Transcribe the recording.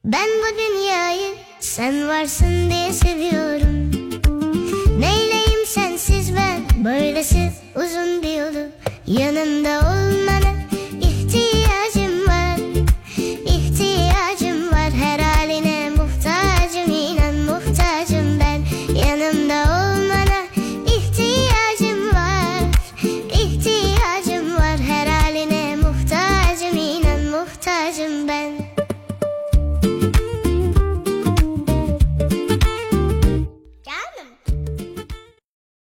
Ben bu dünyayı sen varsın diye seviyorum. Neyleyim sensiz ben böylesi uzun bir yolu yanımda